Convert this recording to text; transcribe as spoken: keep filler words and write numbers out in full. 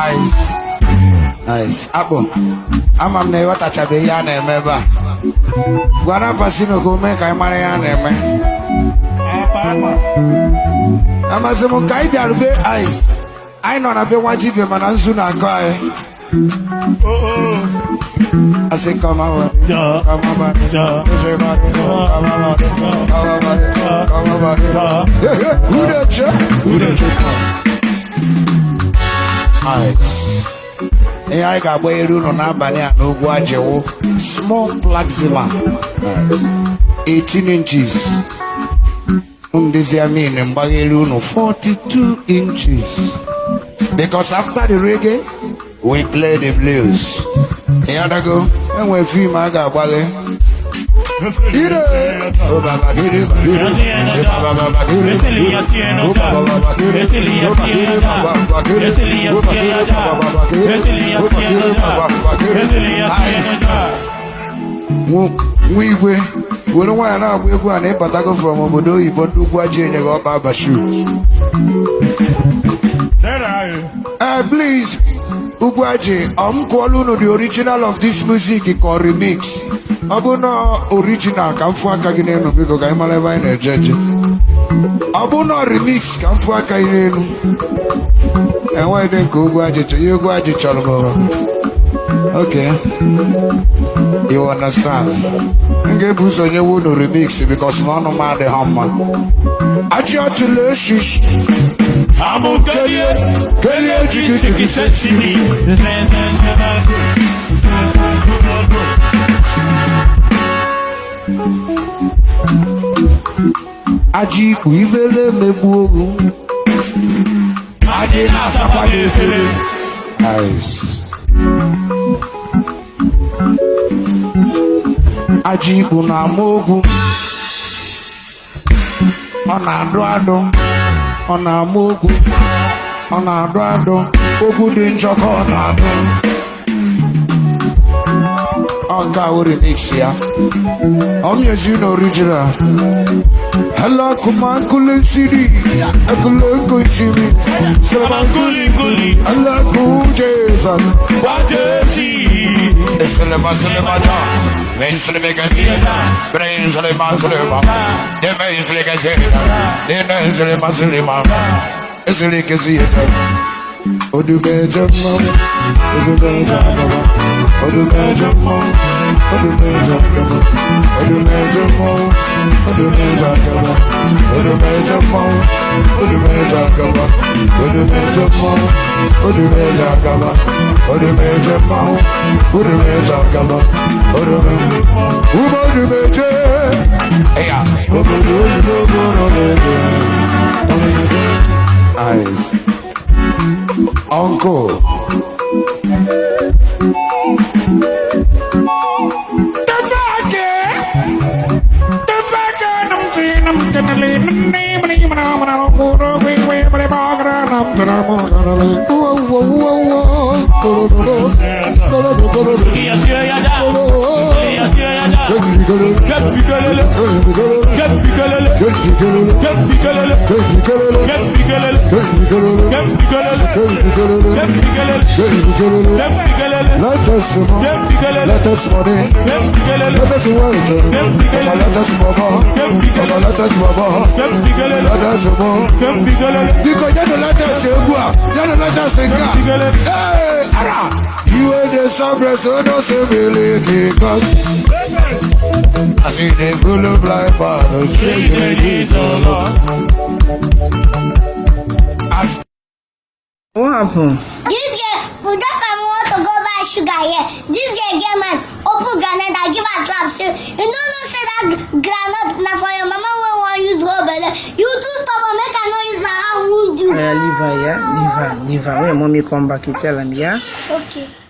Nice. Nice. Apo. Ama m na ịghọtachabe ihe a na-eme ebe a. Gwara Pasino ka o mee ka anyị mara ihe a na-eme. Amasị m ka anyị bịarube ice. Anyị nọ na be nwa dibịa mana nzu na-akọ anyị. I say come on, come on, come on, who the check? Who the check? Nice. Hey, I got way to know now, but I know what you small plaxima. Nice. eighteen inches. Um, this I mean, and Bagaluno forty-two inches. Because after the reggae, we play the blues. Here I go, and we feel my God, Wally. We we we don't want to we go and a patago from Obodo, but do what you got Baba shoot. Uh, please, Ugwaji, I'm calling the original of this music called remix. Abuna original, come for a Kagineno because I'm a level in a judge. Abuna remix, come for a Kagineno. And why then go Gwaji? You Gwaji Chalabova. Okay, you understand? Get boost on your wood remix because none of my the hammer. I try to learn shish. I'm okay. Can you take it sexy? Aji kuivele mebuogu. Aji na sapade fele. Nice. Aji kuna mogu. Ona ado ado. Ona mogu. Ona ado ado. Ogu di njoko ona ado. Onka uri mix ya. I'm using original. Hello, kuman kulin city. Akulo kuchimi. Salaman kulin kulin. Hello, kujesan. Wajesi. Eselema selema da. Mainstream gazeta. Brain selema selema. The mainstream gazeta. The mainstream selema. Eselema gazeta. Odu beja mom. Odu beja mom. Odu beja mom. Odu beja mom. Odu beja mom. Odu beja mom. Odu beja mom. Odu beja mom. Odu beja mom. Odu beja mom. Odu beja mom. Odu beja mom. Odu beja mom. Odu beja. Hey, eyes. Uncle. Let us money, let us money, let us wealth, let us baba, let us baba, let us more. Because you don't let us go, you don't let us go. Hey, ara, you are the sovereign, so don't say really because I see the full of life, but the shade is all on. What happened? This girl, we just I want to go buy sugar here. This girl, girl man, open granite, I give her slap. Say, you don't know say that granite now for your mama when want use rubber. You too stop and make I not use my hand wound you. Yeah, leave her, yeah? Leave her, leave her. When mommy come back, you tell him, yeah? Okay.